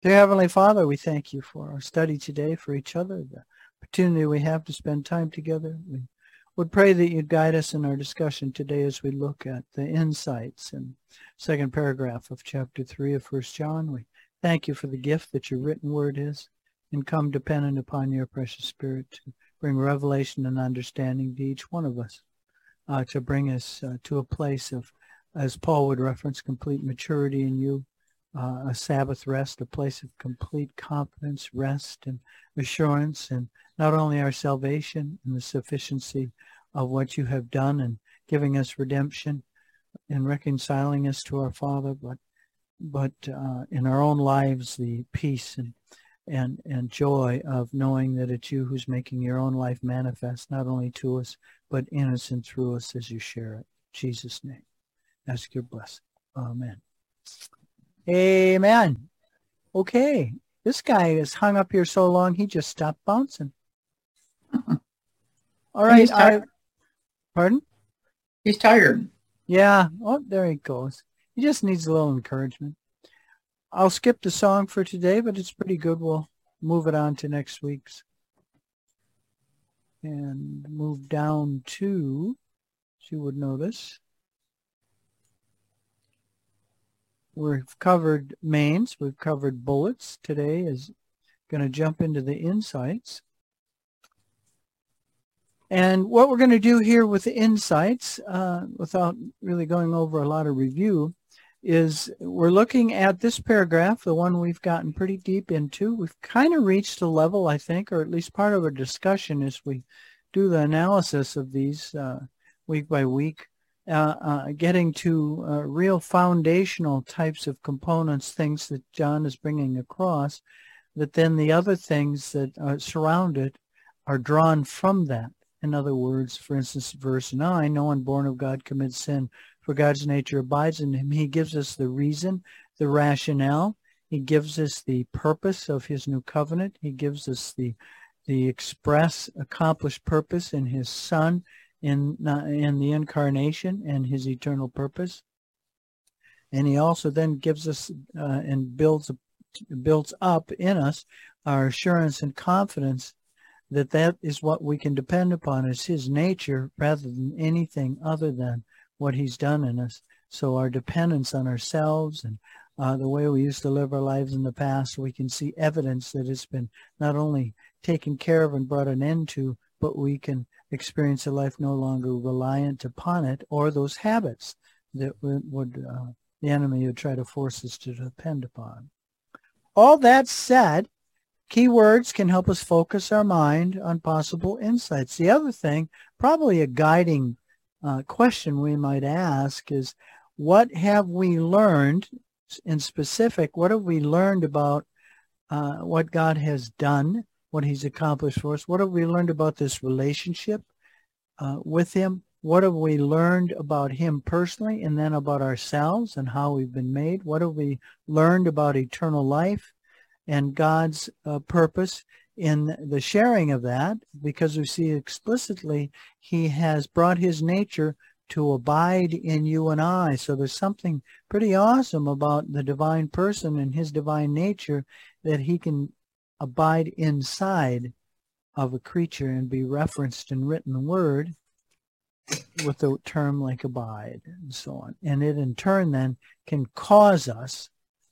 Dear Heavenly Father, we thank you for our study today, for each other, the opportunity we have to spend time together. We would pray that you'd guide us in our discussion today as we look at the insights in second paragraph of chapter 3 of 1 John. We thank you for the gift that your written word is, and come dependent upon your precious Spirit to bring revelation and understanding to each one of us, to bring us to a place of, as Paul would reference, complete maturity in you, a Sabbath rest, a place of complete confidence, rest, and assurance, and not only our salvation and the sufficiency of what you have done and giving us redemption and reconciling us to our Father, but in our own lives, the peace and joy of knowing that it's you who's making your own life manifest, not only to us, but in us and through us as you share it. In Jesus' name, ask your blessing. Amen. Amen. Okay, this guy is hung up here so long, he just stopped bouncing. All right, pardon? He's tired. Yeah, oh, there he goes. He just needs a little encouragement. I'll skip the song for today, but it's pretty good. We'll move it on to next week's. And move down to, as you would notice, we've covered mains, we've covered bullets. Today is going to jump into the insights. And what we're going to do here with the insights, without really going over a lot of review, is we're looking at this paragraph, the one we've gotten pretty deep into. We've kind of reached a level, I think, or at least part of our discussion as we do the analysis of these week by week, getting to real foundational types of components, things that John is bringing across, that then the other things that surround it are drawn from that. In other words, for instance, verse 9, no one born of God commits sin, for God's nature abides in him. He gives us the reason, the rationale. He gives us the purpose of his new covenant. He gives us the express, accomplished purpose in his Son, in the incarnation and his eternal purpose. And he also then gives us and builds up in us our assurance and confidence that is what we can depend upon, is his nature rather than anything other than what he's done in us. So our dependence on ourselves and the way we used to live our lives in the past, we can see evidence that it's been not only taken care of and brought an end to, but we can experience a life no longer reliant upon it or those habits that would the enemy would try to force us to depend upon. All that said, keywords can help us focus our mind on possible insights. The other thing, probably a guiding question we might ask is, what have we learned in specific? What have we learned about what God has done, what he's accomplished for us? What have we learned about this relationship with him? What have we learned about him personally, and then about ourselves and how we've been made? What have we learned about eternal life and God's purpose in the sharing of that? Because we see explicitly he has brought his nature to abide in you and I. So there's something pretty awesome about the divine person and his divine nature, that he can abide inside of a creature and be referenced in written word with a term like abide and so on. And it in turn then can cause us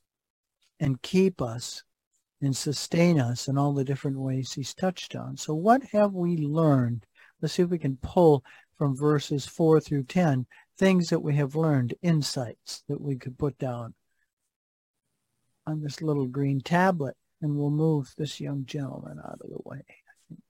and keep us and sustain us in all the different ways he's touched on. So what have we learned? Let's see if we can pull from verses 4 through 10 things that we have learned, insights that we could put down on this little green tablet. And we'll move this young gentleman out of the way, I think.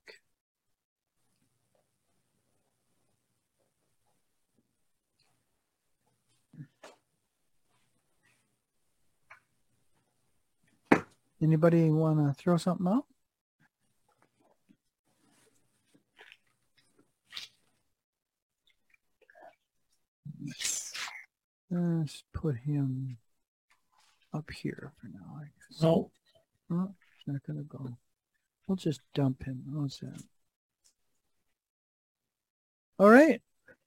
Anybody want to throw something out? Let's put him up here for now, I guess. No. Oh, it's not going to go. We'll just dump him. How's that? All right.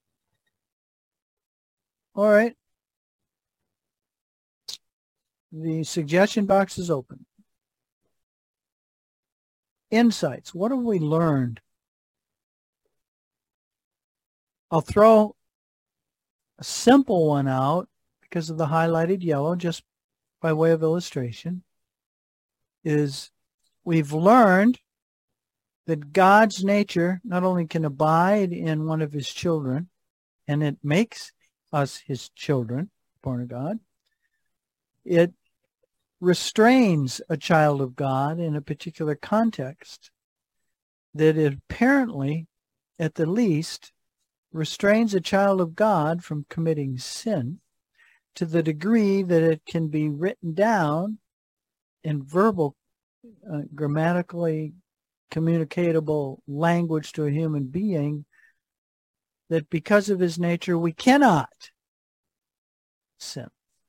All right. The suggestion box is open. insights. What have we learned? I'll throw a simple one out because of the highlighted yellow, just by way of illustration, is we've learned that God's nature not only can abide in one of his children, and it makes us his children, born of God, it restrains a child of God in a particular context, that it apparently, at the least, restrains a child of God from committing sin to the degree that it can be written down in verbal, grammatically communicatable language to a human being, that because of his nature we cannot sin.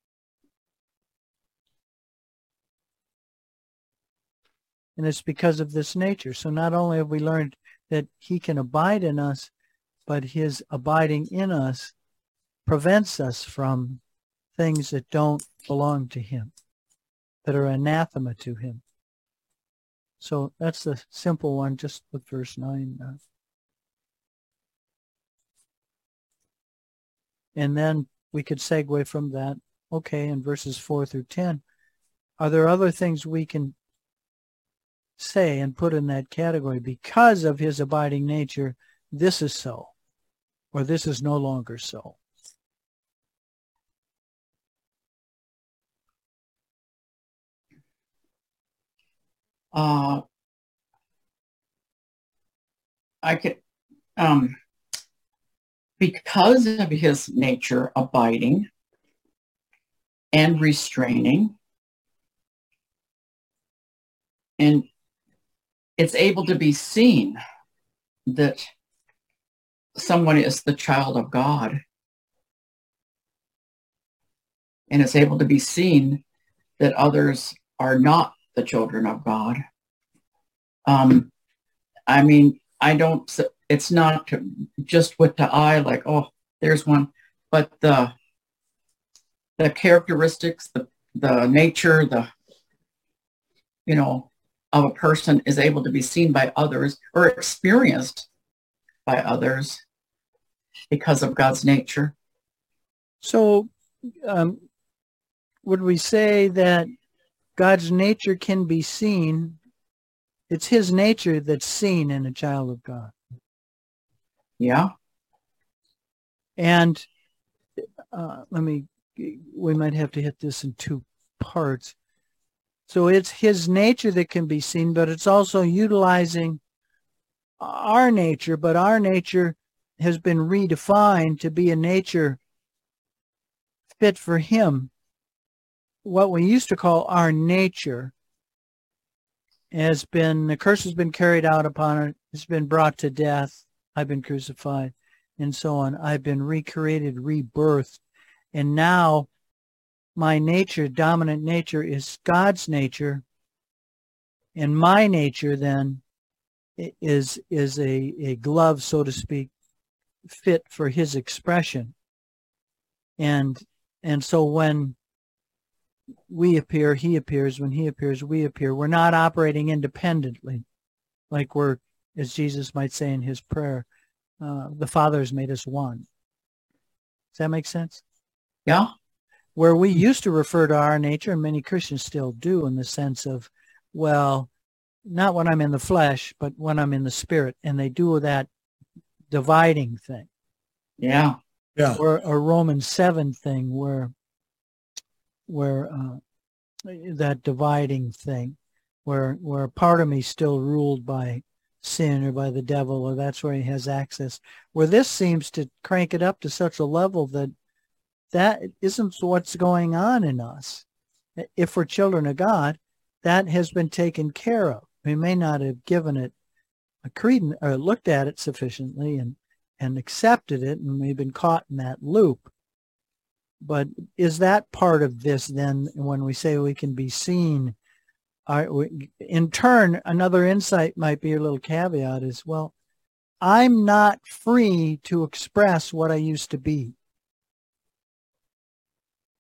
And it's because of this nature. So not only have we learned that he can abide in us, but his abiding in us prevents us from things that don't belong to him, that are anathema to him. So that's the simple one, just with verse 9. And then we could segue from that. Okay, in verses 4 through 10, are there other things we can say and put in that category? Because of his abiding nature, this is so, or this is no longer so. I could, because of his nature abiding and restraining, and it's able to be seen that someone is the child of God, and it's able to be seen that others are not the children of God. I mean, it's not just with the eye, like, oh, there's one, but the characteristics, the nature, of a person is able to be seen by others or experienced by others because of God's nature. So would we say that God's nature can be seen? It's his nature that's seen in a child of God. Yeah. And we might have to hit this in two parts. So it's his nature that can be seen, but it's also utilizing our nature, but our nature has been redefined to be a nature fit for him. What we used to call our nature the curse has been carried out upon it. It's been brought to death. I've been crucified and so on. I've been recreated, rebirthed. And now my nature, dominant nature, is God's nature. And my nature then is a glove, so to speak, fit for his expression. And so when we appear, he appears. When he appears, we appear. We're not operating independently, like we're, as Jesus might say in his prayer, the Father has made us one. Does that make sense? Yeah. Where we used to refer to our nature, and many Christians still do, in the sense of, well, not when I'm in the flesh, but when I'm in the spirit. And they do that dividing thing. Yeah. Yeah. Or a Romans 7 thing where that dividing thing, where part of me still ruled by sin or by the devil, or that's where he has access. Where this seems to crank it up to such a level that isn't what's going on in us. If we're children of God, that has been taken care of. We may not have given it a credence or looked at it sufficiently and accepted it, and we've been caught in that loop. But is that part of this then, when we say we can be seen? In turn, another insight might be a little caveat is, well, I'm not free to express what I used to be.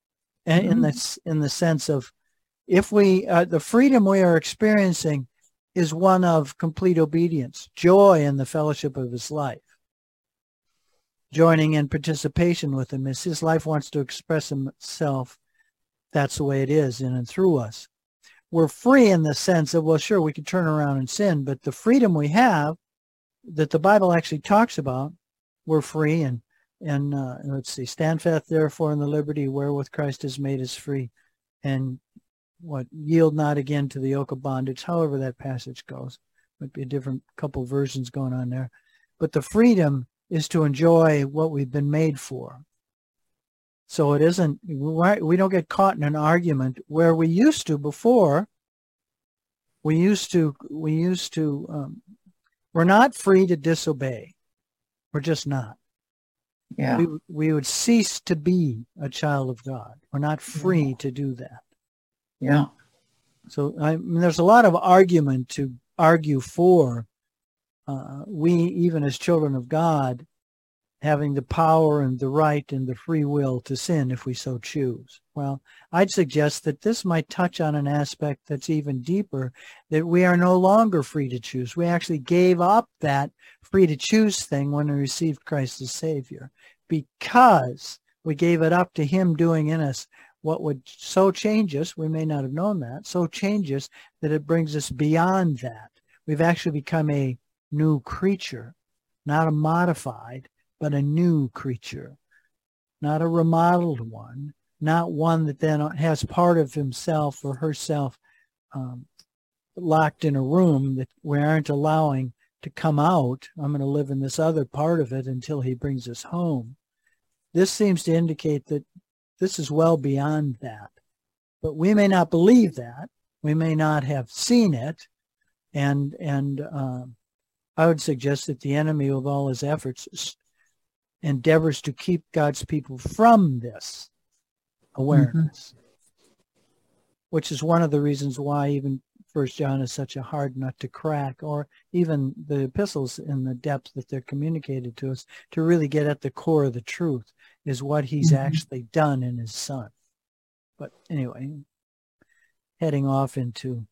And in the sense of, if we, the freedom we are experiencing is one of complete obedience, joy in the fellowship of his life, joining in participation with him. As his life wants to express himself, that's the way it is in and through us. We're free in the sense of, well, sure, we can turn around and sin, but the freedom we have that the Bible actually talks about, we're free. And let's see, stand fast therefore in the liberty wherewith Christ has made us free, and yield not again to the yoke of bondage, however that passage goes. Might be a different couple versions going on there. But the freedom is to enjoy what we've been made for. So it isn't, we don't get caught in an argument where we used to before. We're not free to disobey. We're just not. Yeah. We would cease to be a child of God. We're not free to do that. Yeah. So there's a lot of argument to argue for we, even as children of God, having the power and the right and the free will to sin if we so choose. Well, I'd suggest that this might touch on an aspect that's even deeper, that we are no longer free to choose. We actually gave up that free to choose thing when we received Christ as Savior, because we gave it up to him doing in us what would so change us, we may not have known that, so change us that it brings us beyond that. We've actually become a new creature, not a modified, but a new creature, not a remodeled one, not one that then has part of himself or herself locked in a room that we aren't allowing to come out. I'm going to live in this other part of it until he brings us home. This seems to indicate that this is well beyond that. But we may not believe that. We may not have seen it. And I would suggest that the enemy, with all his efforts, endeavors to keep God's people from this awareness, which is one of the reasons why even 1 John is such a hard nut to crack, or even the epistles in the depth that they're communicated to us, to really get at the core of the truth, is what he's actually done in his Son. But anyway, heading off into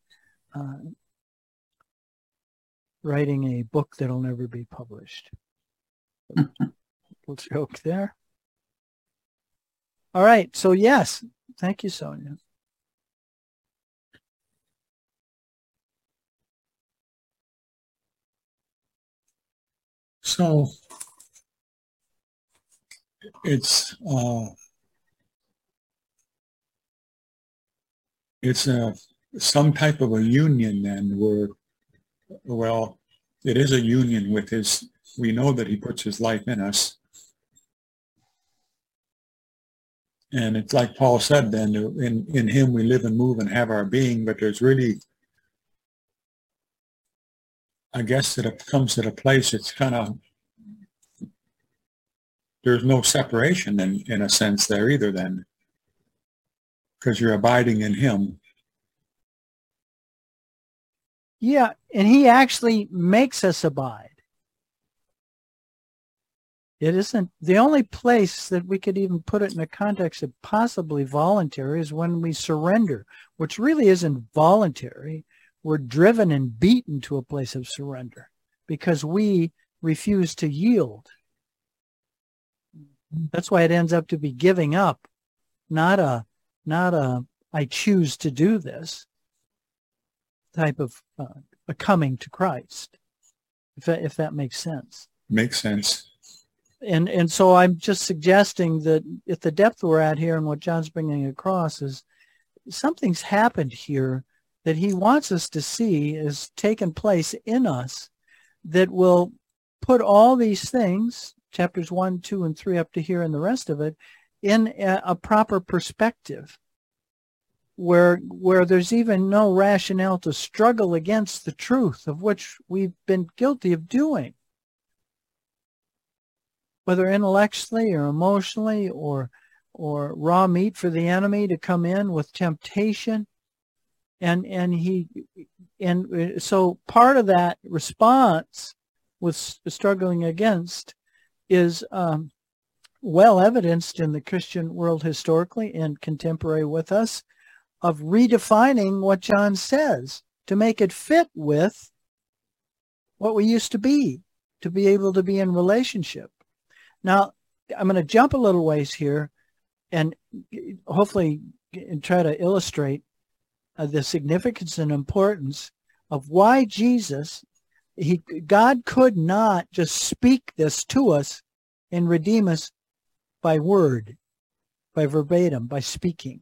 writing a book that'll never be published. Little joke there. All right. So yes, thank you, Sonia. So it's some type of a union then, where, well, it is a union with his, we know that he puts his life in us. And it's like Paul said then, in him we live and move and have our being, but there's really, I guess that it comes to a place, it's kind of, there's no separation in a sense there either then, because you're abiding in him. Yeah, and he actually makes us abide. It isn't, the only place that we could even put it in the context of possibly voluntary is when we surrender, which really isn't voluntary. We're driven and beaten to a place of surrender because we refuse to yield. That's why it ends up to be giving up, not a I choose to do this type of a coming to Christ, if that makes sense. Makes sense. And so I'm just suggesting that at the depth we're at here and what John's bringing across is something's happened here that he wants us to see has taken place in us that will put all these things, chapters 1, 2, and 3 up to here and the rest of it, in a proper perspective where there's even no rationale to struggle against the truth of which we've been guilty of doing, whether intellectually or emotionally or raw meat for the enemy to come in with temptation. And so part of that response with struggling against is well evidenced in the Christian world historically and contemporary with us, of redefining what John says to make it fit with what we used to be able to be in relationship. Now, I'm going to jump a little ways here and hopefully try to illustrate the significance and importance of why God could not just speak this to us and redeem us by word, by verbatim, by speaking.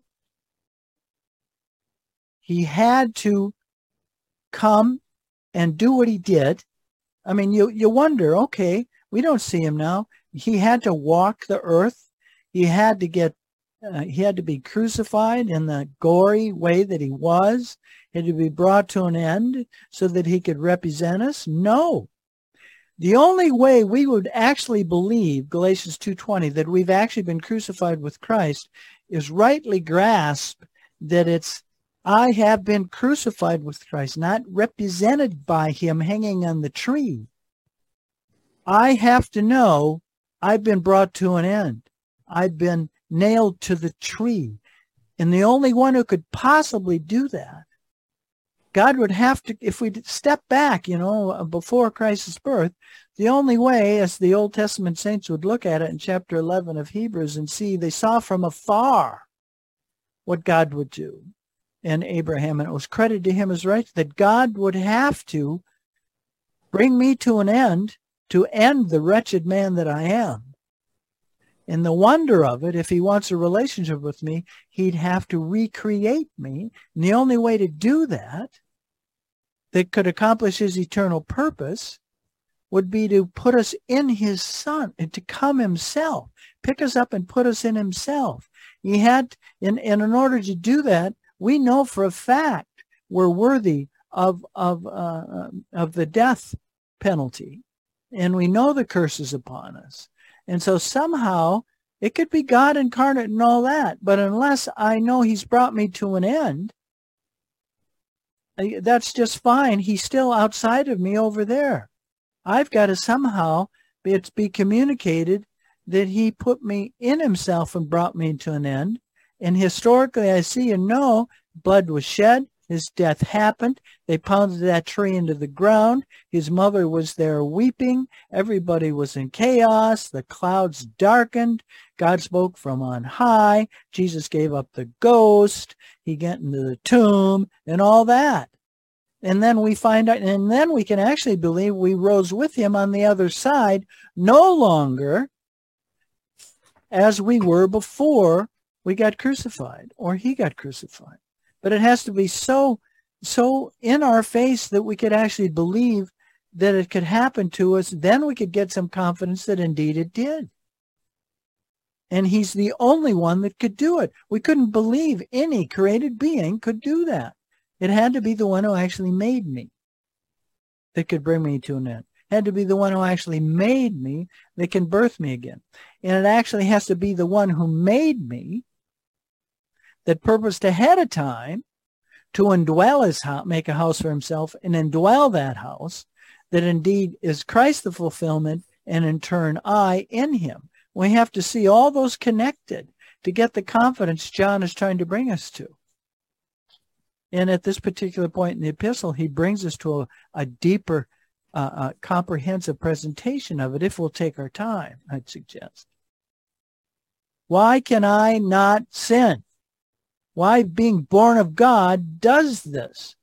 He had to come and do what he did. I mean, you wonder, okay, we don't see him now. He had to walk the earth. He had to be crucified in the gory way that he was. He had to be brought to an end so that he could represent us. No. The only way we would actually believe, Galatians 2:20, that we've actually been crucified with Christ is rightly grasp that it's, I have been crucified with Christ, not represented by him hanging on the tree. I have to know I've been brought to an end. I've been nailed to the tree. And the only one who could possibly do that, God would have to, if we step back, before Christ's birth, the only way, as the Old Testament saints would look at it in chapter 11 of Hebrews and see, they saw from afar what God would do in Abraham, and it was credited to him as right, that God would have to bring me to an end to end the wretched man that I am. And the wonder of it, if he wants a relationship with me, he'd have to recreate me. And the only way to do that could accomplish his eternal purpose would be to put us in his Son and to come himself, pick us up and put us in himself. He had, and in order to do that, we know for a fact we're worthy of the death penalty. And we know the curse is upon us. And so somehow it could be God incarnate and all that. But unless I know he's brought me to an end, that's just fine. He's still outside of me over there. I've got to somehow be communicated that he put me in himself and brought me to an end. And historically, I see and know blood was shed. His death happened. They pounded that tree into the ground. His mother was there weeping. Everybody was in chaos. The clouds darkened. God spoke from on high. Jesus gave up the ghost. He got into the tomb and all that. And then we find out, and then we can actually believe we rose with him on the other side, no longer as we were before we got crucified or he got crucified. But it has to be so in our face that we could actually believe that it could happen to us. Then we could get some confidence that indeed it did. And he's the only one that could do it. We couldn't believe any created being could do that. It had to be the one who actually made me that could bring me to an end. It had to be the one who actually made me that can birth me again. And it actually has to be the one who made me that purposed ahead of time to indwell his house, make a house for himself and indwell that house, that indeed is Christ the fulfillment, and in turn I in him. We have to see all those connected to get the confidence John is trying to bring us to. And at this particular point in the epistle, he brings us to a deeper, comprehensive presentation of it, if we'll take our time, I'd suggest. Why can I not sin? Why being born of God does this?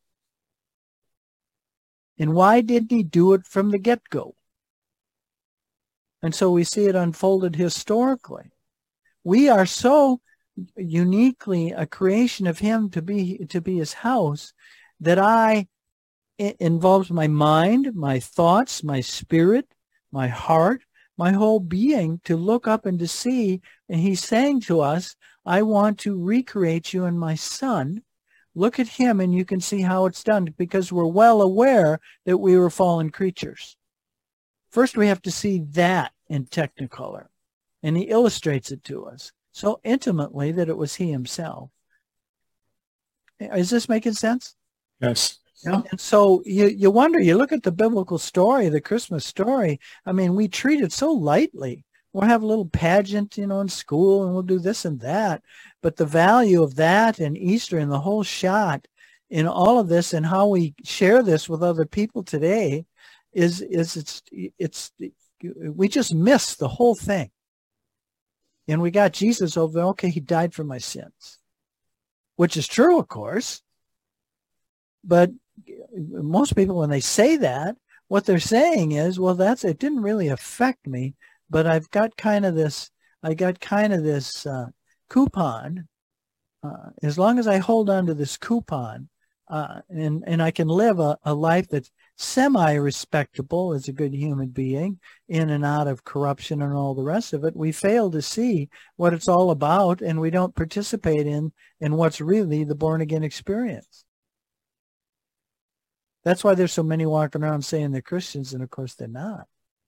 And why didn't he do it from the get-go? And so we see it unfolded historically. We are so uniquely a creation of him to be his house that it involves my mind, my thoughts, my spirit, my heart, my whole being to look up and to see. And he's saying to us, I want to recreate you in my Son. Look at him and you can see how it's done, because we're well aware that we were fallen creatures. First, we have to see that in Technicolor. And he illustrates it to us so intimately that it was he himself. Is this making sense? Yes. Yeah. And so you wonder, you look at the biblical story, the Christmas story. I mean, we treat it so lightly. We'll have a little pageant, in school, and we'll do this and that. But the value of that and Easter and the whole shot in all of this and how we share this with other people today is we just miss the whole thing. And we got Jesus over there. Okay, he died for my sins, which is true, of course. But most people, when they say that, what they're saying is, well, it didn't really affect me, but I got kind of this coupon. As long as I hold on to this coupon, and I can live a life that's semi-respectable as a good human being, in and out of corruption and all the rest of it, we fail to see what it's all about, and we don't participate in what's really the born-again experience. That's why there's so many walking around saying they're Christians, and of course they're not.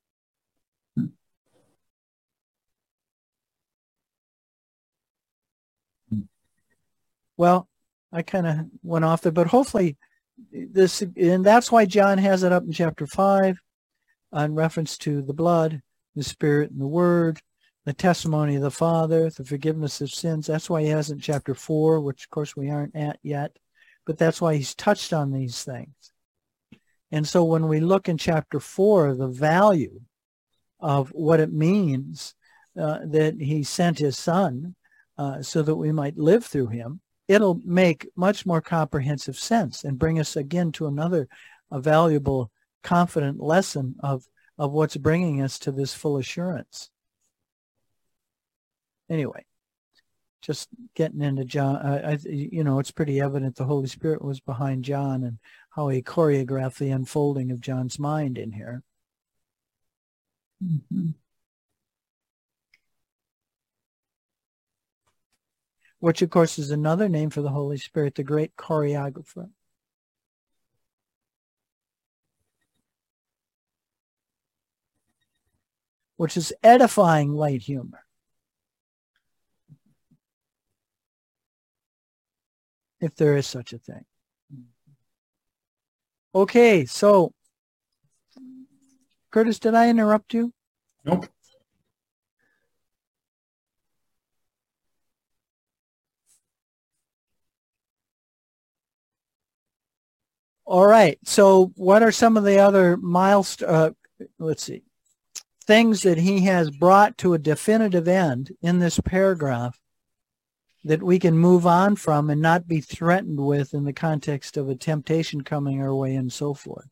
Well, I kind of went off there, but hopefully this, and that's why John has it up in chapter 5 on reference to the blood, the Spirit, and the Word, the testimony of the Father, the forgiveness of sins. That's why he has it in chapter 4, which of course we aren't at yet, but that's why he's touched on these things. And so when we look in chapter 4, the value of what it means that he sent his son so that we might live through him, it'll make much more comprehensive sense and bring us again to another valuable, confident lesson of what's bringing us to this full assurance. Anyway, just getting into John, it's pretty evident the Holy Spirit was behind John and how he choreographed the unfolding of John's mind in here. Mm-hmm. Which, of course, is another name for the Holy Spirit, the great choreographer. Which is edifying light humor. If there is such a thing. Okay, so, Curtis, did I interrupt you? Nope. All right, so what are some of the other milestones, things that he has brought to a definitive end in this paragraph that we can move on from and not be threatened with in the context of a temptation coming our way and so forth?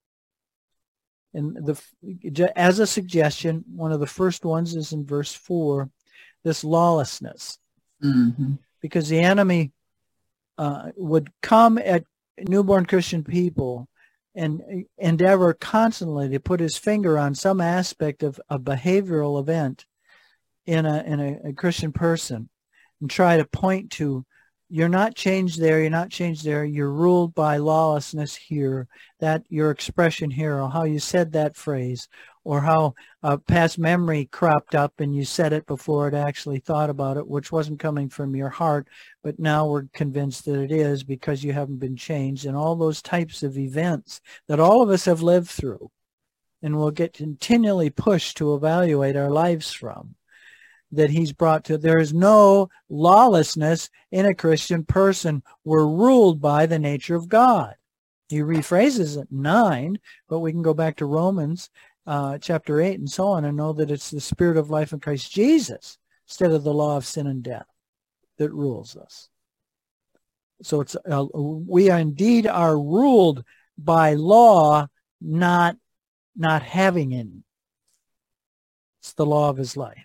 And as a suggestion, one of the first ones is in verse 4, this lawlessness. Mm-hmm. Because the enemy would come at newborn Christian people and endeavor constantly to put his finger on some aspect of a behavioral event in a Christian person and try to point to, you're not changed there, you're ruled by lawlessness here, that your expression here, or how you said that phrase, or how past memory cropped up and you said it before it actually thought about it, which wasn't coming from your heart, but now we're convinced that it is because you haven't been changed, and all those types of events that all of us have lived through and will get continually pushed to evaluate our lives from, that he's brought to. There is no lawlessness in a Christian person. We're ruled by the nature of God. He rephrases it 9, but we can go back to Romans chapter 8 and so on and know that it's the Spirit of life in Christ Jesus instead of the law of sin and death that rules us. So it's we indeed are ruled by law, not having any. It's the law of his life.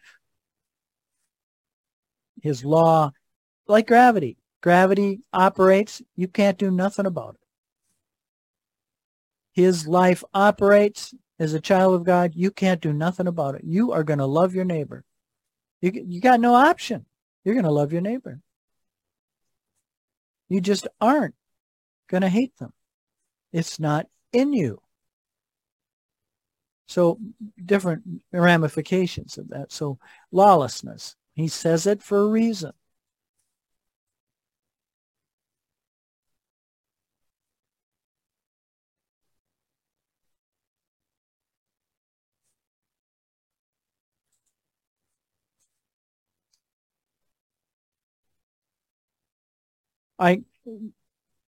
His law, like gravity. Gravity operates, you can't do nothing about it. His life operates as a child of God, you can't do nothing about it. You are going to love your neighbor. You got no option. You're going to love your neighbor. You just aren't going to hate them. It's not in you. So different ramifications of that. So lawlessness. He says it for a reason.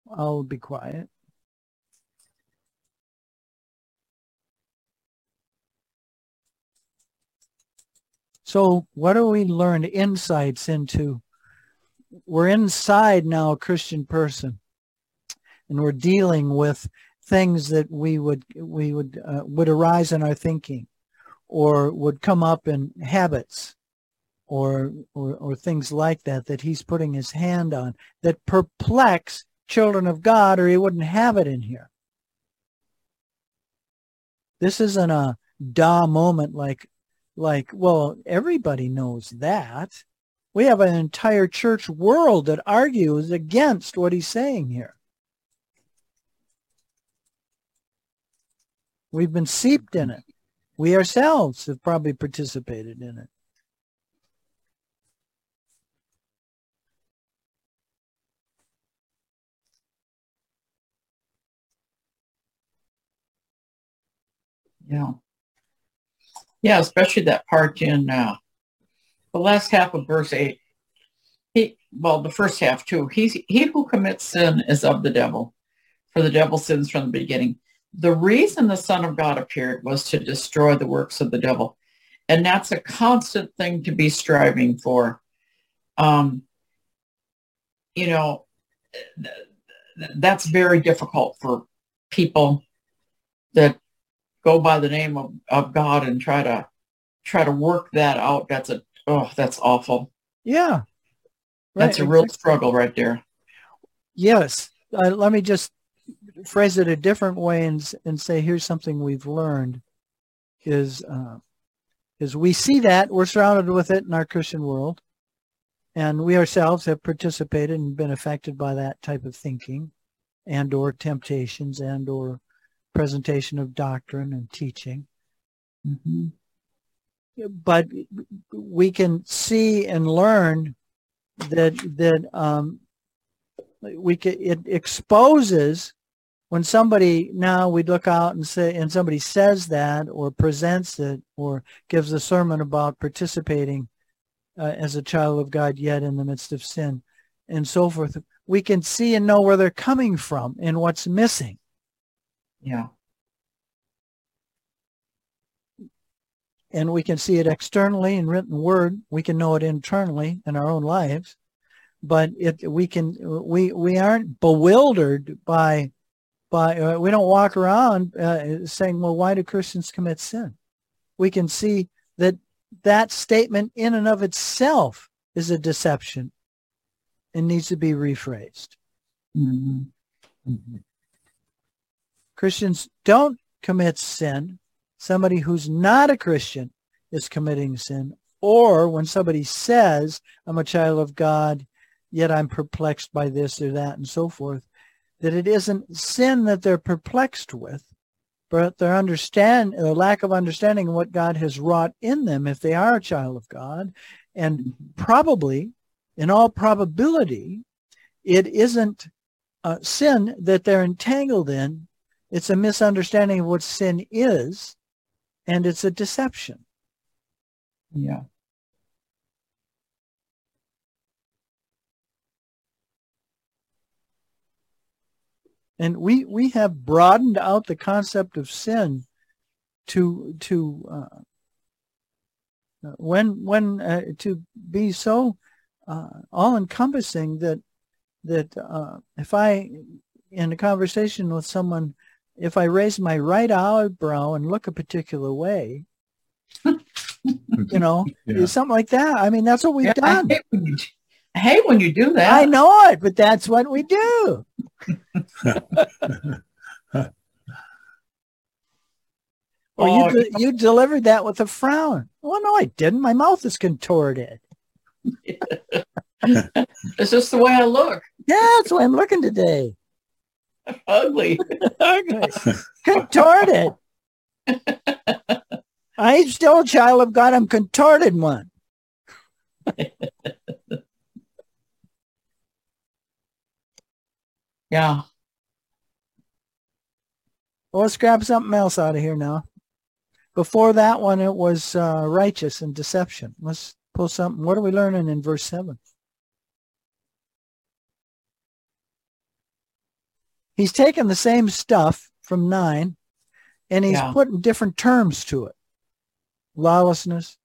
I'll be quiet. So what do we learn? Insights into, we're inside now a Christian person, and we're dealing with things that would arise in our thinking, or would come up in habits, or things like that he's putting his hand on, that perplex children of God, or he wouldn't have it in here. This isn't a duh moment like, well, everybody knows that. We have an entire church world that argues against what he's saying here. We've been seeped in it. We ourselves have probably participated in it. Yeah. Yeah, especially that part in the last half of verse 8. The first half too. He who commits sin is of the devil, for the devil sins from the beginning. The reason the Son of God appeared was to destroy the works of the devil. And that's a constant thing to be striving for. That's very difficult for people that go by the name of God and try to work that out. That's awful. Yeah. That's a real struggle right there. Yes. Let me just phrase it a different way and say, here's something we've learned is we see that we're surrounded with it in our Christian world, and we ourselves have participated and been affected by that type of thinking and or temptations and or presentation of doctrine and teaching. Mm-hmm. But we can see and learn that it exposes when somebody, now we look out and say, and somebody says that or presents it or gives a sermon about participating as a child of God yet in the midst of sin and so forth, we can see and know where they're coming from and what's missing. Yeah. And we can see it externally in written word. We can know it internally in our own lives, but we aren't bewildered by we don't walk around saying, well, why do Christians commit sin? We can see that statement in and of itself is a deception and needs to be rephrased. Mm-hmm. Mm-hmm. Christians don't commit sin. Somebody who's not a Christian is committing sin. Or when somebody says, I'm a child of God, yet I'm perplexed by this or that and so forth, that it isn't sin that they're perplexed with, but their lack of understanding of what God has wrought in them if they are a child of God. And probably, in all probability, it isn't sin that they're entangled in. It's a misunderstanding of what sin is, and it's a deception. Yeah. And we have broadened out the concept of sin to be so all-encompassing that if I, in a conversation with someone, if I raise my right eyebrow and look a particular way, something like that. I mean, that's what we've done. I hate when you do that. I know it, but that's what we do. Or you delivered that with a frown. Well, no, I didn't. My mouth is contorted. It's just the way I look. Yeah, that's the way I'm looking today. Ugly. Ugly. Contorted. I'm still a child of God. I'm contorted one. Yeah. Well, let's grab something else out of here now. Before that one, it was righteous and deception. Let's pull something. What are we learning in verse 7? He's taken the same stuff from 9 and he's putting different terms to it. Lawlessness,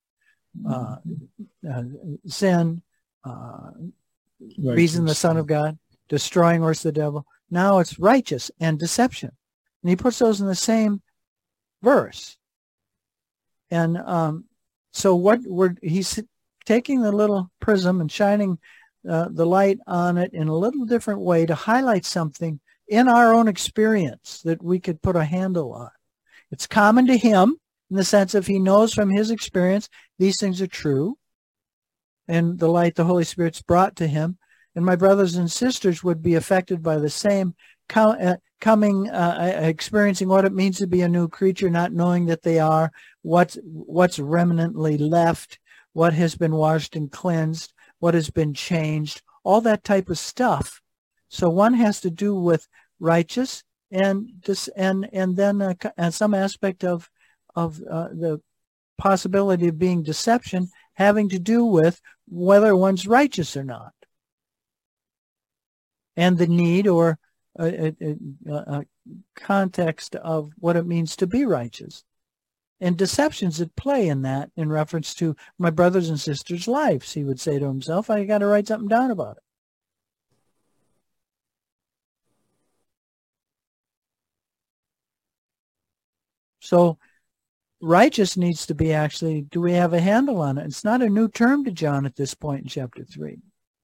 sin, reason the Son of God, destroying works of the devil. Now it's righteous and deception. And he puts those in the same verse. And so he's taking the little prism and shining the light on it in a little different way to highlight something in our own experience that we could put a handle on. It's common to him in the sense of he knows from his experience these things are true, and the light the Holy Spirit's brought to him. And my brothers and sisters would be affected by the same experiencing what it means to be a new creature, not knowing that they are, what's remnantly left, what has been washed and cleansed, what has been changed, all that type of stuff. So one has to do with righteous and then some aspect of the possibility of being deception having to do with whether one's righteous or not, and the need or a context of what it means to be righteous. And deceptions at play in that in reference to my brothers and sisters' lives, he would say to himself, I got to write something down about it. So righteous needs to be actually, do we have a handle on it? It's not a new term to John at this point in chapter 3.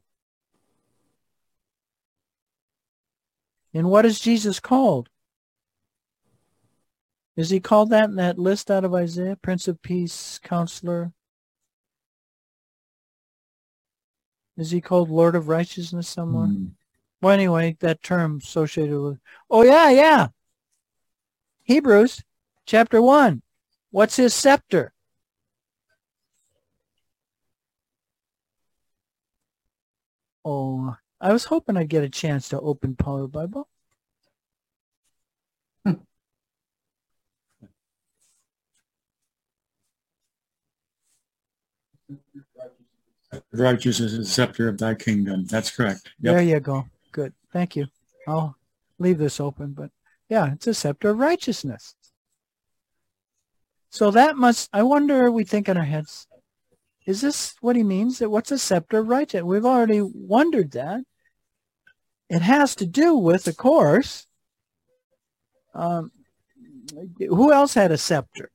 And what is Jesus called? Is he called that in that list out of Isaiah? Prince of Peace, Counselor? Is he called Lord of Righteousness somewhere? Well, anyway, that term associated with... Oh, yeah. Hebrews chapter 1. What's his scepter? Oh, I was hoping I'd get a chance to open Power Bible. Righteousness is the scepter of thy kingdom. That's correct. Yep. There you go. Good. Thank you. I'll leave this open, but yeah, it's a scepter of righteousness. So that must, I wonder, we think in our heads, is this what he means? That what's a scepter of righteousness? We've already wondered that. It has to do with, of course, who else had a scepter?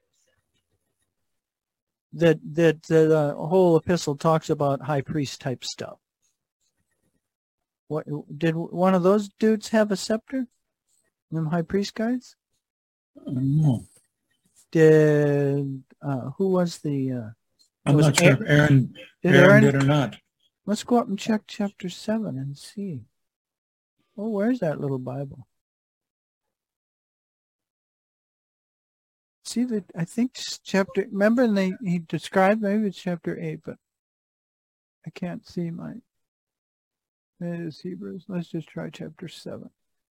That the whole epistle talks about high priest type stuff. What did one of those dudes have a scepter? Them high priest guys? No. Did who was the? I'm not sure if Aaron did or not. Let's go up and check chapter 7 and see. Oh, where's that little Bible? See that? I think chapter. Remember, he described, maybe it's chapter 8, but I can't see my. It is Hebrews. Let's just try chapter 7.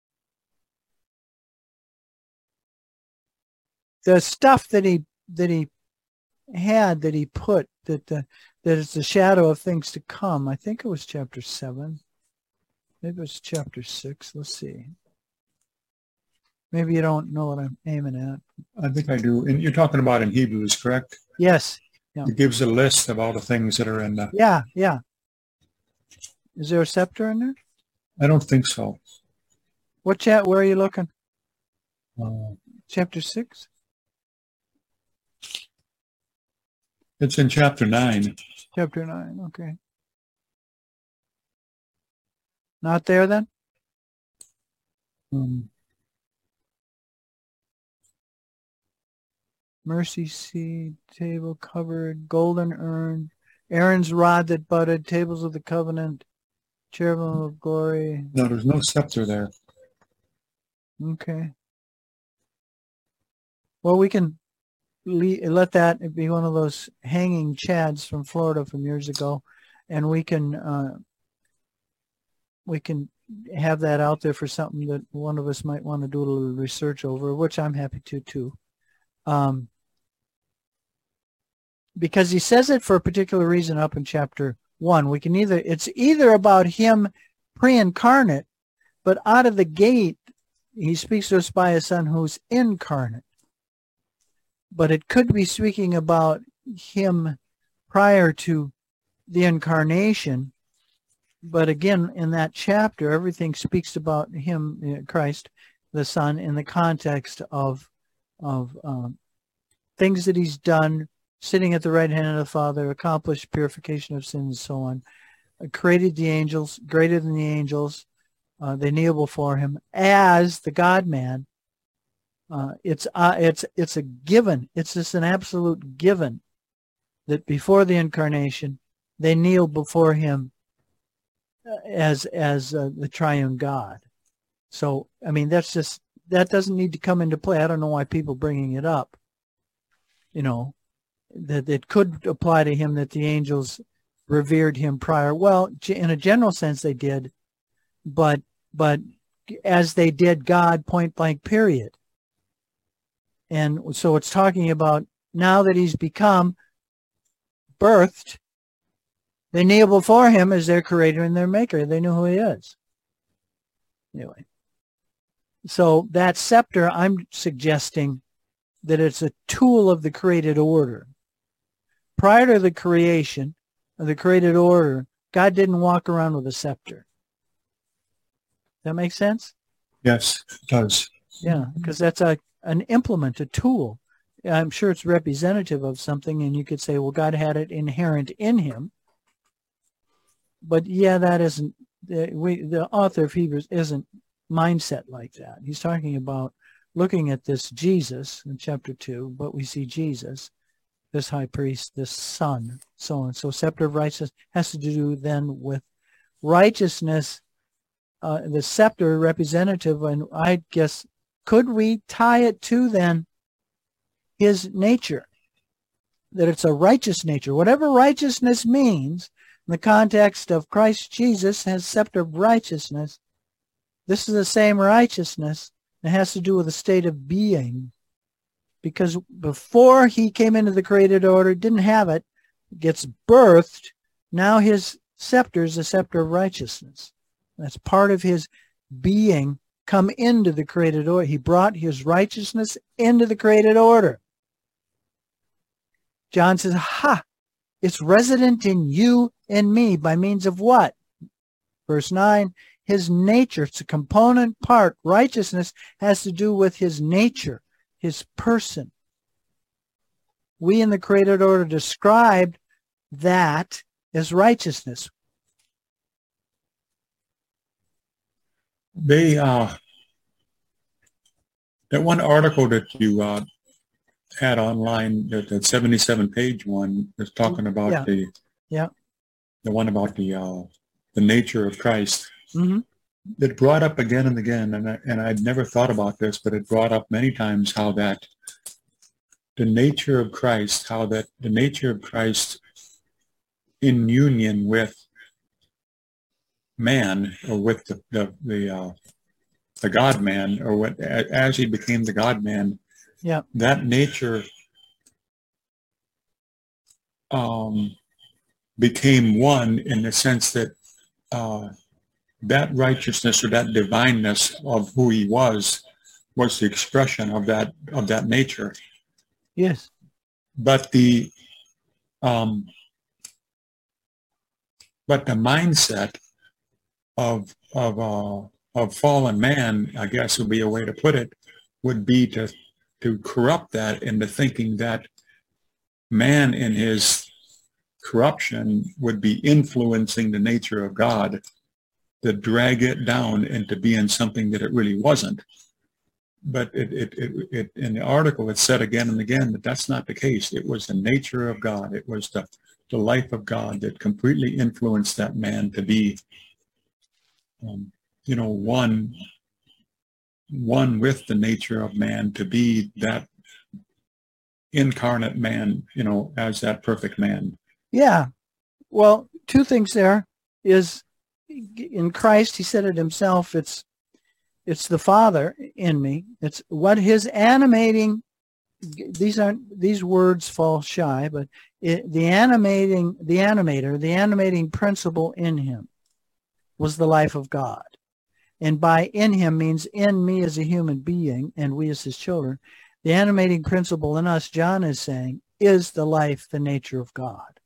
The stuff that he had, that he put, that is the shadow of things to come. I think it was chapter 7. Maybe it was chapter 6. Let's see. Maybe you don't know what I'm aiming at. I think I do. And you're talking about in Hebrews, correct? Yes. Yeah. It gives a list of all the things that are in the... Yeah. Is there a scepter in there? I don't think so. Where are you looking? Chapter 6? It's in chapter 9. Chapter 9, okay. Not there then? Mercy seat, table covered, golden urn, Aaron's rod that budded, tables of the covenant, cherubim of glory. No, there's no scepter there. Okay. Well, we can let that be one of those hanging chads from Florida from years ago, and we can have that out there for something that one of us might want to do a little research over, which I'm happy to too. Because he says it for a particular reason up in chapter 1. It's either about him pre-incarnate, But out of the gate, he speaks to us by a son who's incarnate. But it could be speaking about him prior to the incarnation. But again, in that chapter, everything speaks about him, Christ, the Son, in the context of things that he's done, sitting at the right hand of the Father, accomplished purification of sins, and so on, created the angels, greater than the angels, they kneel before him as the God-man. It's a given. It's just an absolute given that before the incarnation, they kneel before him as the triune God. So, I mean, that doesn't need to come into play. I don't know why people bringing it up. That it could apply to him that the angels revered him prior. Well, in a general sense, they did, but as they did God, point blank, period. And so it's talking about now that he's become birthed, they kneel before him as their creator and their maker. They know who he is. Anyway, so that scepter, I'm suggesting that it's a tool of the created order. Prior to the creation of the created order, God didn't walk around with a scepter. That make sense? Yes, it does. Yeah, because that's an implement, a tool. I'm sure it's representative of something, and you could say, well, God had it inherent in him. But yeah, that isn't, the author of Hebrews isn't mindset like that. He's talking about looking at this Jesus in chapter 2, but we see Jesus, this high priest, this son, so on. So scepter of righteousness has to do then with righteousness, the scepter representative, and I guess, could we tie it to then his nature, that it's a righteous nature? Whatever righteousness means, in the context of Christ Jesus has scepter of righteousness. This is the same righteousness. It has to do with a state of being, because before he came into the created order, didn't have it, gets birthed. Now his scepter is a scepter of righteousness. That's part of his being come into the created order. He brought his righteousness into the created order. John says, it's resident in you and me by means of what? Verse 9, his nature. It's a component part. Righteousness has to do with his nature, his person. We in the created order described that as righteousness. They that one article that you had online, that 77-page one, was talking about the one about the nature of Christ. Mm-hmm. It brought up again and again, and I'd never thought about this, but it brought up many times how that the nature of Christ, in union with man, or with the God-man, or what, as he became the God-man, that nature became one, in the sense that that righteousness, or that divineness of who he was the expression of that nature. Yes. But the mindset of fallen man, I guess would be a way to put it, would be to corrupt that into thinking that man in his corruption would be influencing the nature of God, to drag it down into being something that it really wasn't. But it in the article, it said again and again that that's not the case. It was the nature of God. It was the life of God that completely influenced that man to be, one with the nature of man, to be that incarnate man, as that perfect man. Yeah. Well, two things there is, in Christ, he said it himself, it's the Father in me. It's what his animating, these words fall shy, but the animating principle in him was the life of God. And by in him means in me as a human being and we as his children. The animating principle in us, John is saying, is the life, the nature of God.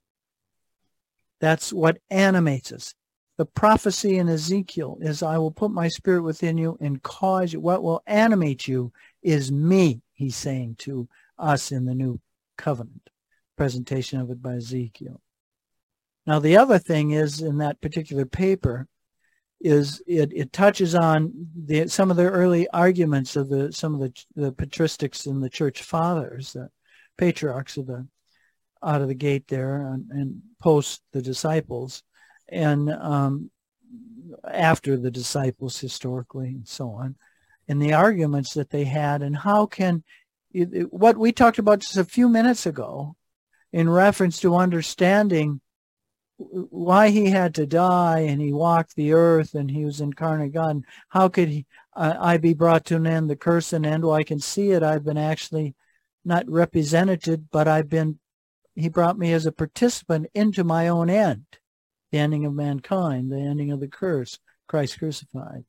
That's what animates us. The prophecy in Ezekiel is, I will put my spirit within you and cause you. What will animate you is me, he's saying to us in the new covenant. Presentation of it by Ezekiel. Now, the other thing is, in that particular paper, is it touches on some of the early arguments of some of the patristics and the church fathers, the patriarchs of the out of the gate there and post the disciples and after the disciples historically and so on, and the arguments that they had, and how can what we talked about just a few minutes ago in reference to understanding why he had to die and he walked the earth and he was incarnate God. And how could I be brought to an end, the curse and end? Well, I can see it. I've been actually not represented, but he brought me as a participant into my own end, the ending of mankind, the ending of the curse, Christ crucified.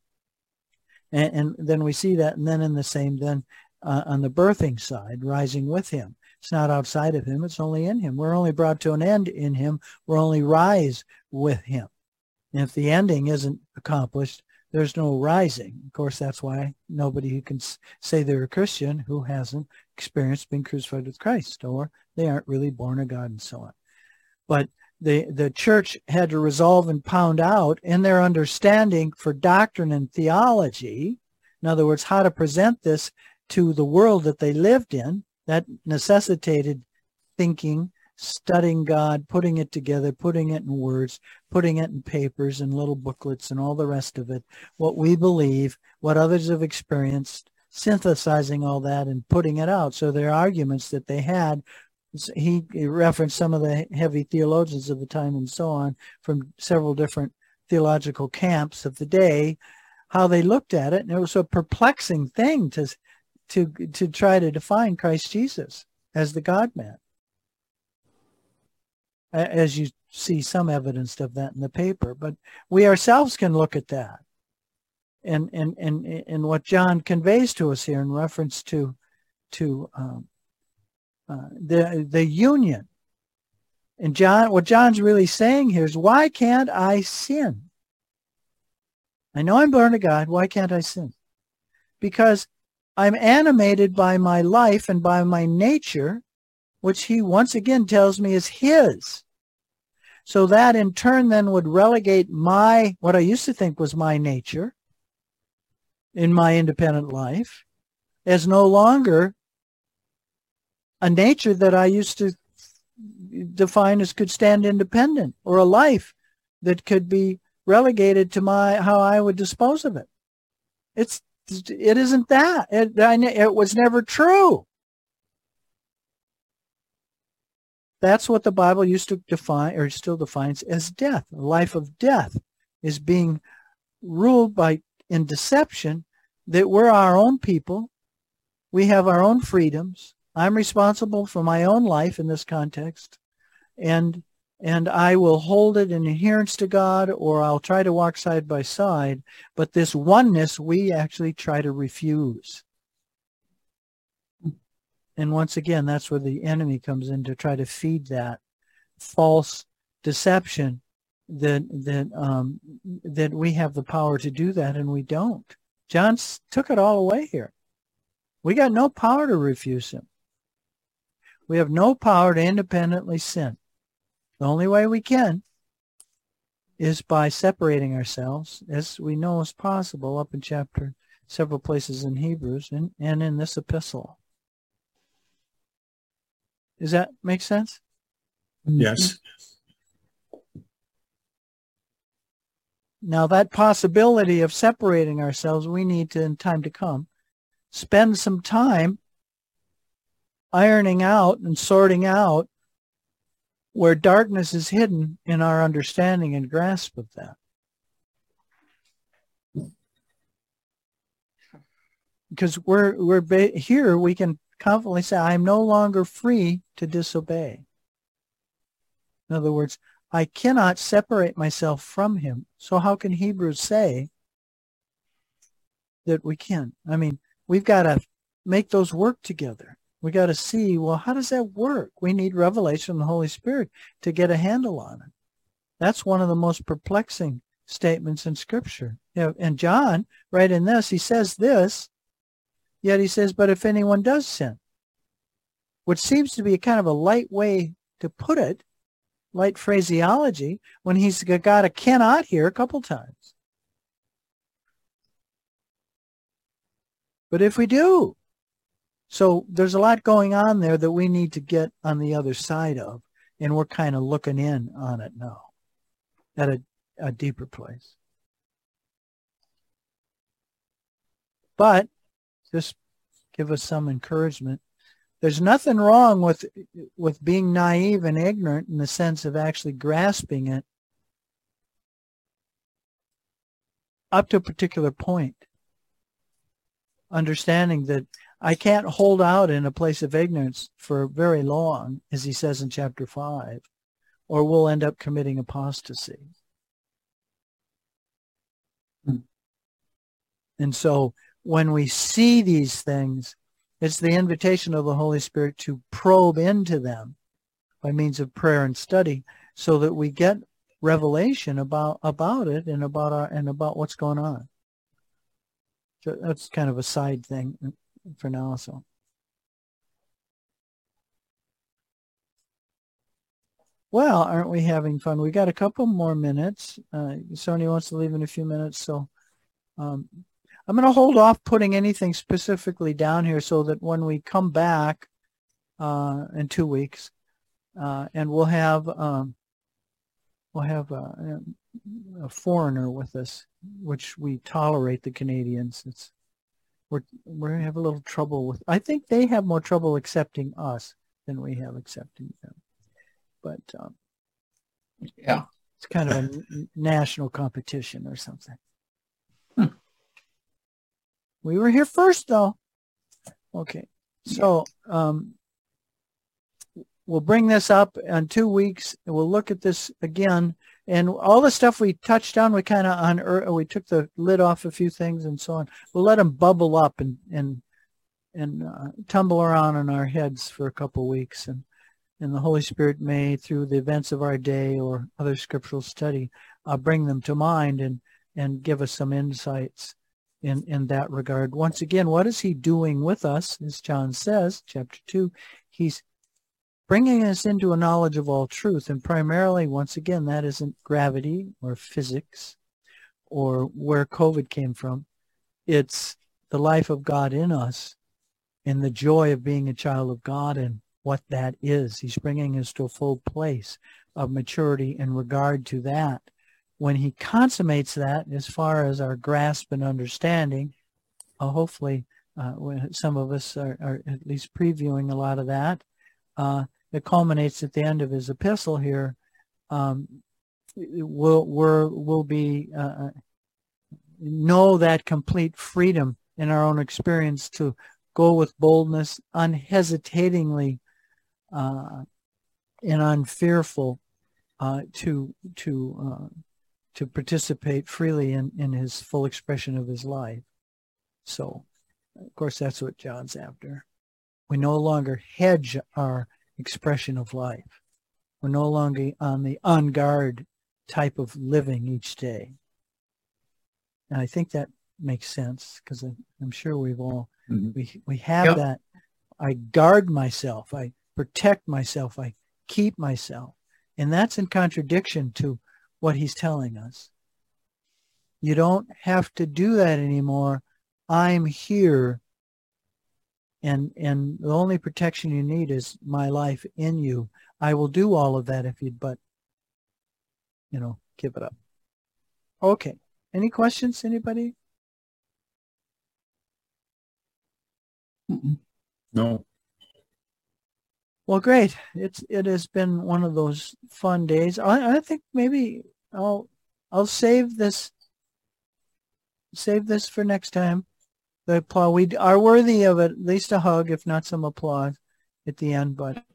And then we see that, and then in the same, on the birthing side, rising with him. It's not outside of him, it's only in him. We're only brought to an end in him. We're only rise with him. And if the ending isn't accomplished, there's no rising. Of course, that's why nobody who can say they're a Christian who hasn't experienced being crucified with Christ, or they aren't really born of God and so on. But the church had to resolve and pound out in their understanding for doctrine and theology, in other words, how to present this to the world that they lived in. That necessitated thinking, studying God, putting it together, putting it in words, putting it in papers and little booklets and all the rest of it, what we believe, what others have experienced, synthesizing all that and putting it out. So their arguments that they had, he referenced some of the heavy theologians of the time and so on from several different theological camps of the day, how they looked at it. And it was a perplexing thing to try to define Christ Jesus as the God-man. As you see some evidence of that in the paper. But we ourselves can look at that. And what John conveys to us here in reference to the union. And what John's really saying here is, why can't I sin? I know I'm born of God. Why can't I sin? Because I'm animated by my life and by my nature, which he once again tells me is his. So that in turn then would relegate what I used to think was my nature in my independent life as no longer a nature that I used to define as could stand independent, or a life that could be relegated to how I would dispose of it. It isn't that. It was never true. That's what the Bible used to define, or still defines, as death. A life of death is being ruled in deception, that we're our own people. We have our own freedoms. I'm responsible for my own life in this context. And I will hold it in adherence to God, or I'll try to walk side by side. But this oneness, we actually try to refuse. And once again, that's where the enemy comes in to try to feed that false deception that we have the power to do that, and we don't. John took it all away here. We got no power to refuse him. We have no power to independently sin. The only way we can is by separating ourselves, as we know is possible up in several places in Hebrews and in this epistle. Does that make sense? Yes. Now, that possibility of separating ourselves, we need to, in time to come, spend some time ironing out and sorting out where darkness is hidden in our understanding and grasp of that. Because here we can confidently say, I'm no longer free to disobey. In other words, I cannot separate myself from him. So how can Hebrews say that we can. I mean, we've got to make those work together. We got to see, well, how does that work? We need revelation of the Holy Spirit to get a handle on it. That's one of the most perplexing statements in Scripture. And John, right in this, he says this, yet he says, but if anyone does sin, which seems to be kind of a light way to put it, light phraseology, when he's got a cannot here a couple times. But if we do, so there's a lot going on there that we need to get on the other side of, and we're kind of looking in on it now at a deeper place. But just give us some encouragement. There's nothing wrong with being naive and ignorant in the sense of actually grasping it up to a particular point. Understanding that I can't hold out in a place of ignorance for very long, as he says in chapter 5, or we'll end up committing apostasy. And so when we see these things, it's the invitation of the Holy Spirit to probe into them by means of prayer and study, so that we get revelation about it and about what's going on. So that's kind of a side thing for now. So, well, aren't we having fun? We got a couple more minutes. Sonia wants to leave in a few minutes, so I'm going to hold off putting anything specifically down here, so that when we come back in 2 weeks, and we'll have a foreigner with us, which we tolerate the Canadians. We have a little trouble with. I think they have more trouble accepting us than we have accepting them. But yeah, it's kind of a national competition or something. We were here first, though. Okay, so we'll bring this up in 2 weeks. And we'll look at this again, and all the stuff we touched on, we kind of we took the lid off a few things and so on. We'll let them bubble up and tumble around in our heads for a couple weeks, and the Holy Spirit may, through the events of our day or other scriptural study, bring them to mind and give us some insights in that regard. Once again, what is he doing with us? As John says, chapter 2, he's bringing us into a knowledge of all truth. And primarily, once again, that isn't gravity or physics or where COVID came from. It's the life of God in us and the joy of being a child of God and what that is. He's bringing us to a full place of maturity in regard to that. When he consummates that, as far as our grasp and understanding, hopefully some of us are at least previewing a lot of that. It culminates at the end of his epistle here. We'll be know that complete freedom in our own experience to go with boldness, unhesitatingly and unfearful to participate freely in his full expression of his life. So, of course, that's what John's after. We no longer hedge our expression of life. We're no longer on the on guard type of living each day. And I think that makes sense, because I'm sure we've all, we have that. I guard myself. I protect myself. I keep myself. And that's in contradiction to what he's telling us. You don't have to do that anymore. I'm here. And the only protection you need is my life in you. I will do all of that if you'd but, give it up. Okay. Any questions, anybody? No. Well, great. It has been one of those fun days. I think maybe I'll save this for next time. The applause. We are worthy of at least a hug, if not some applause at the end, but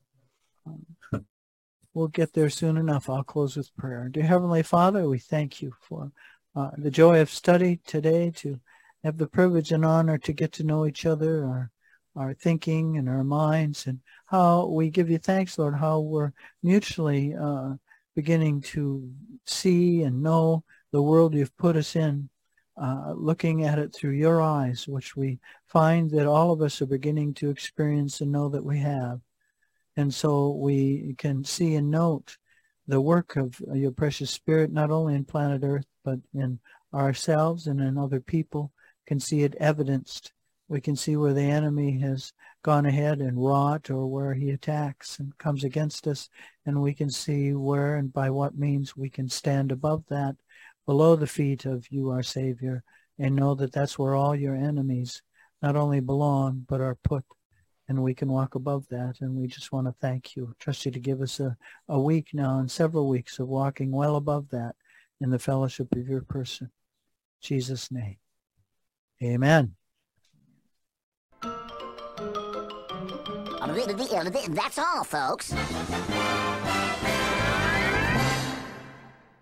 we'll get there soon enough. I'll close with prayer. Dear Heavenly Father, we thank you for the joy of study today, to have the privilege and honor to get to know each other, our thinking and our minds, and how we give you thanks, Lord, how we're mutually beginning to see and know the world you've put us in, looking at it through your eyes, which we find that all of us are beginning to experience and know that we have. And so we can see and note the work of your precious Spirit, not only in planet Earth, but in ourselves and in other people, can see it evidenced. We can see where the enemy has gone ahead and wrought, or where he attacks and comes against us, and we can see where and by what means we can stand above that, below the feet of you, our Savior, and know that that's where all your enemies not only belong, but are put, and we can walk above that. And we just want to thank you. Trust you to give us a week now and several weeks of walking well above that in the fellowship of your person. In Jesus' name. Amen. That's all, folks.